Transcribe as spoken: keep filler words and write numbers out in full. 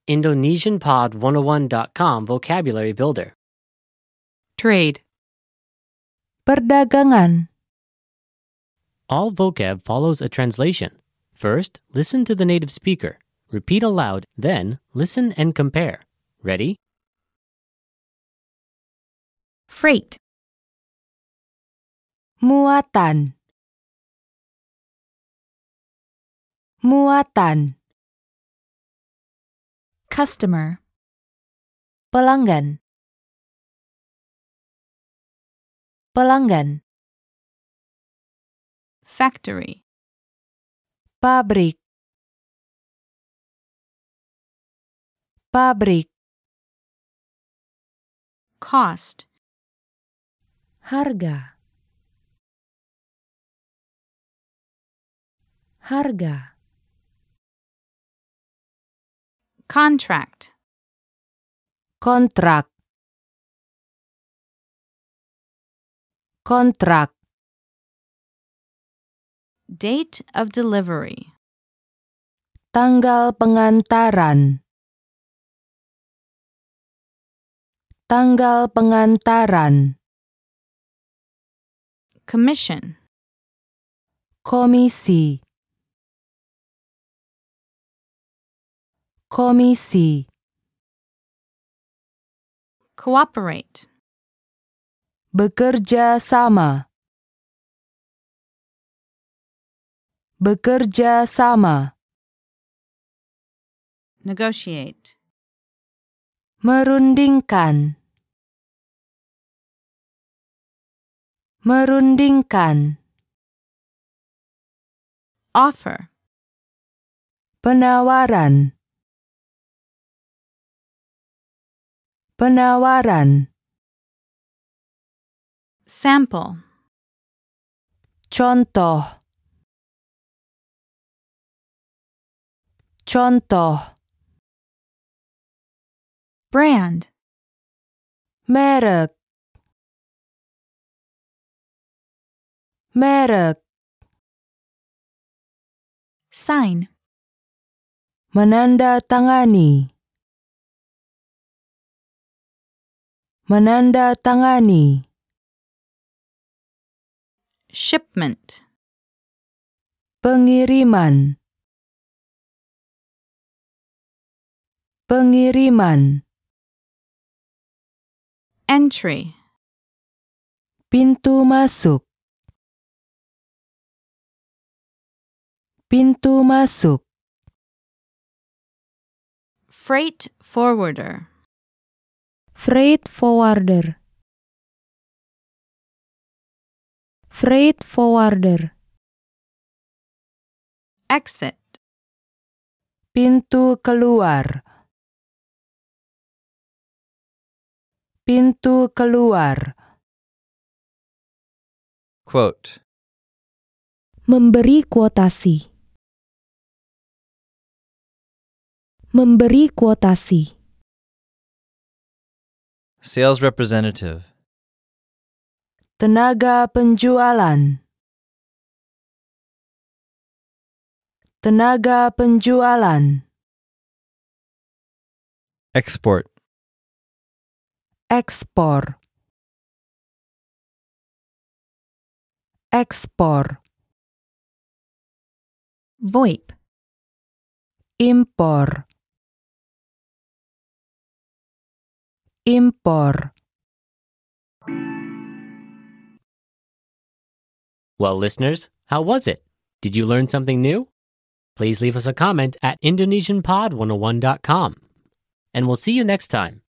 Indonesian Pod one oh one dot com Vocabulary Builder. Trade. Perdagangan. All vocab follows a translation. First, listen to the native speaker. Repeat aloud, then listen and compare. Ready? Freight. Muatan. Muatan. Customer. Pelanggan. Pelanggan. Factory. Pabrik. Pabrik. Cost. Harga. Harga. Contract. Kontrak. Kontrak. Date of delivery. Tanggal pengantaran. Tanggal pengantaran. Commission. Komisi. Komisi. Cooperate. Bekerja sama. Bekerja sama. Negotiate. Merundingkan. Merundingkan. Offer. Penawaran. Penawaran. Sample. Contoh. Contoh. Brand. Merek. Merek. Sign. Menandatangani. Menandatangani. Shipment. Pengiriman. Pengiriman. Entry. Pintu masuk. Pintu masuk. Freight forwarder. Freight forwarder. Freight forwarder. Exit. Pintu keluar. Pintu keluar. Quote. Memberi kuotasi. Memberi kuotasi. Sales representative. Tenaga penjualan. Tenaga penjualan. Export. Ekspor. Ekspor. VoIP. Impor. Impor. Well, listeners, how was it? Did you learn something new? Please leave us a comment at Indonesian Pod one oh one dot com. And we'll see you next time.